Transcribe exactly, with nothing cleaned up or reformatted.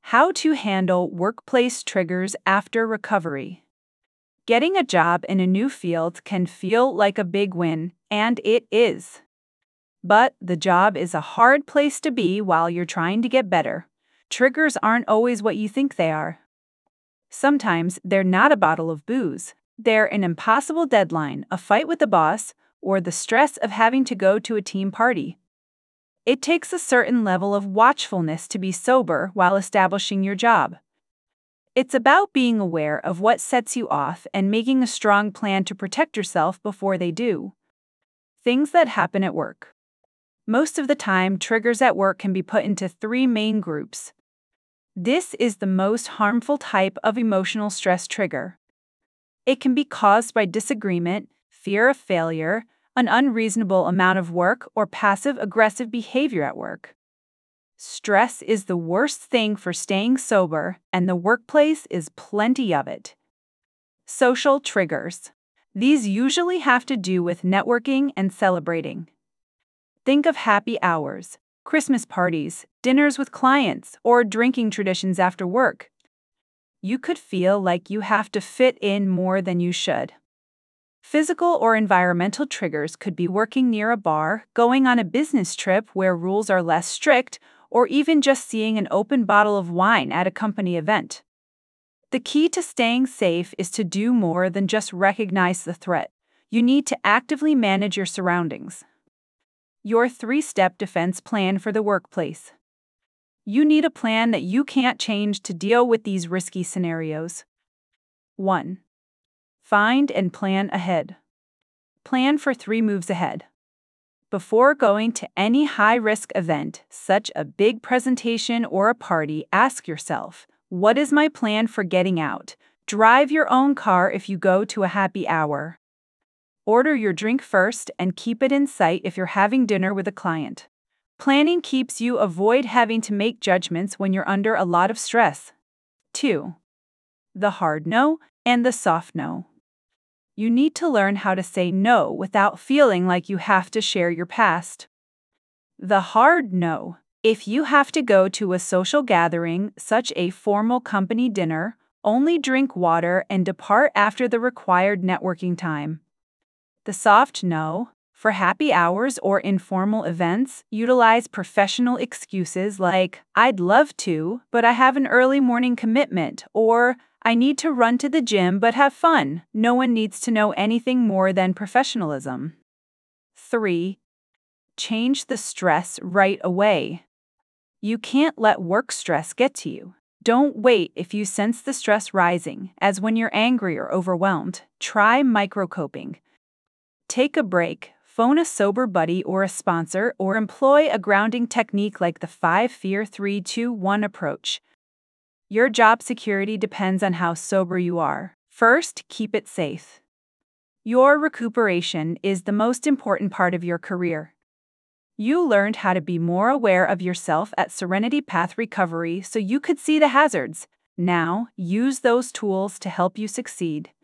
How to handle workplace triggers after recovery. Getting a job in a new field can feel like a big win, and it is. But the job is a hard place to be while you're trying to get better. Triggers aren't always what you think they are. Sometimes they're not a bottle of booze. They're an impossible deadline, a fight with the boss, or the stress of having to go to a team party. It takes a certain level of watchfulness to be sober while establishing your job. It's about being aware of what sets you off and making a strong plan to protect yourself before they do. Things that happen at work. Most of the time, triggers at work can be put into three main groups. This is the most harmful type of emotional stress trigger. It can be caused by disagreement, fear of failure, an unreasonable amount of work, or passive-aggressive behavior at work. Stress is the worst thing for staying sober, and the workplace is plenty of it. Social triggers. These usually have to do with networking and celebrating. Think of happy hours, Christmas parties, dinners with clients, or drinking traditions after work. You could feel like you have to fit in more than you should. Physical or environmental triggers could be working near a bar, going on a business trip where rules are less strict, or even just seeing an open bottle of wine at a company event. The key to staying safe is to do more than just recognize the threat. You need to actively manage your surroundings. Your three-step defense plan for the workplace. You need a plan that you can't change to deal with these risky scenarios. one. Find and plan ahead. Plan for three moves ahead. Before going to any high-risk event, such a big presentation or a party, ask yourself, what is my plan for getting out? Drive your own car if you go to a happy hour. Order your drink first and keep it in sight if you're having dinner with a client. Planning keeps you avoid having to make judgments when you're under a lot of stress. two. The hard no and the soft no. You need to learn how to say no without feeling like you have to share your past. The hard no. If you have to go to a social gathering, such a formal company dinner, only drink water and depart after the required networking time. The soft no. For happy hours or informal events, utilize professional excuses like, I'd love to, but I have an early morning commitment, or I need to run to the gym but have fun. No one needs to know anything more than professionalism. three. Change the stress right away. You can't let work stress get to you. Don't wait if you sense the stress rising, as when you're angry or overwhelmed. Try micro-coping. Take a break, phone a sober buddy or a sponsor, or employ a grounding technique like the five four three two one approach. Your job security depends on how sober you are. First, keep it safe. Your recuperation is the most important part of your career. You learned how to be more aware of yourself at Serenity Path Recovery so you could see the hazards. Now, use those tools to help you succeed.